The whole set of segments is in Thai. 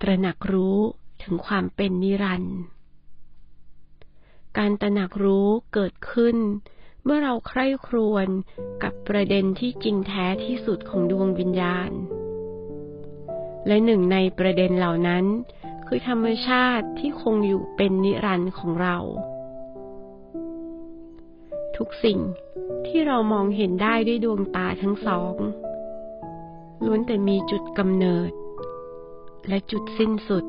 ระหนักรู้ถึงความเป็นนิรันดร์การตระหนักรู้เกิดขึ้นเมื่อเราใคร่ครวญกับประเด็นที่จริงแท้ที่สุดของดวงวิญญาณและหนึ่งในประเด็นเหล่านั้นคือธรรมชาติที่คงอยู่เป็นนิรันดร์ของเราทุกสิ่งที่เรามองเห็นได้ด้วยดวงตาทั้งสองล้วนแต่มีจุดกำเนิดและจุดสิ้นสุด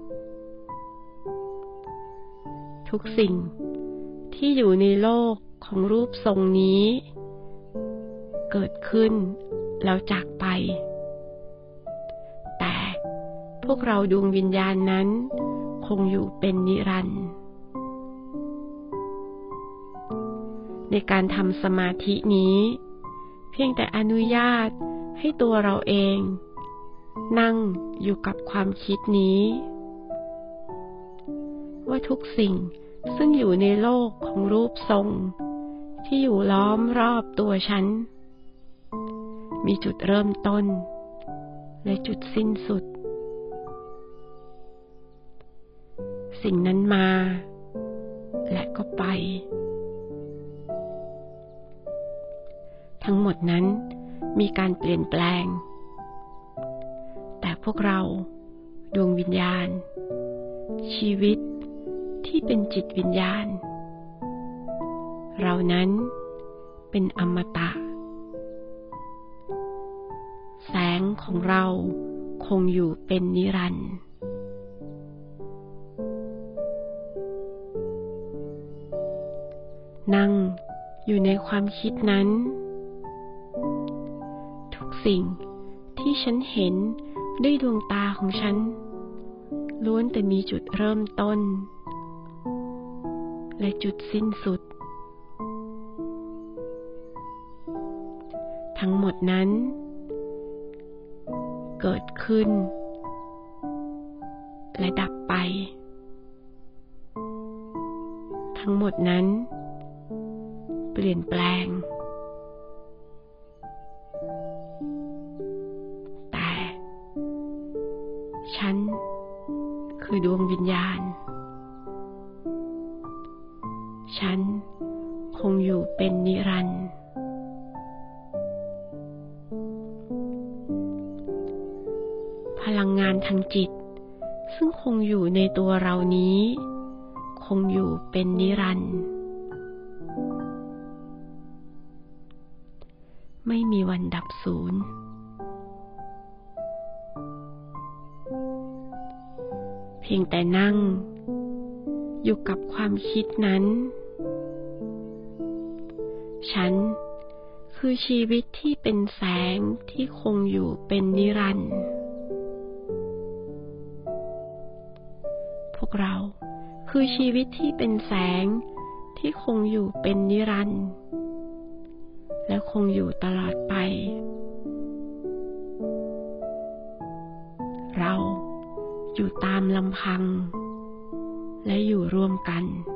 ทุกสิ่งที่อยู่ในโลกของรูปทรงนี้เกิดขึ้นแล้วจากไปแต่พวกเราดวงวิญญาณนั้นคงอยู่เป็นนิรันดร์ในการทำสมาธินี้เพียงแต่อนุญาตให้ตัวเราเองนั่งอยู่กับความคิดนี้ว่าทุกสิ่งซึ่งอยู่ในโลกของรูปทรงที่อยู่ล้อมรอบตัวฉันมีจุดเริ่มต้นและจุดสิ้นสุดสิ่งนั้นมาและก็ไปทั้งหมดนั้นมีการเปลี่ยนแปลงแต่พวกเราดวงวิญญาณชีวิตที่เป็นจิตวิญญาณเรานั้นเป็นอมตะแสงของเราคงอยู่เป็นนิรันดร์นั่งอยู่ในความคิดนั้นทุกสิ่งที่ฉันเห็นด้วยดวงตาของฉันล้วนแต่มีจุดเริ่มต้นและจุดสิ้นสุดทั้งหมดนั้นเกิดขึ้นและดับไปทั้งหมดนั้นเปลี่ยนแปลงแต่ฉันคือดวงวิญญาณฉันคงอยู่เป็นนิรันดร์พลังงานทางจิตซึ่งคงอยู่ในตัวเรานี้คงอยู่เป็นนิรันดร์ไม่มีวันดับสูญเพียงแต่นั่งอยู่กับความคิดนั้นฉันคือชีวิตที่เป็นแสงที่คงอยู่เป็นนิรันดร์พวกเราคือชีวิตที่เป็นแสงที่คงอยู่เป็นนิรันดร์และคงอยู่ตลอดไปเราอยู่ตามลำพังและอยู่ร่วมกัน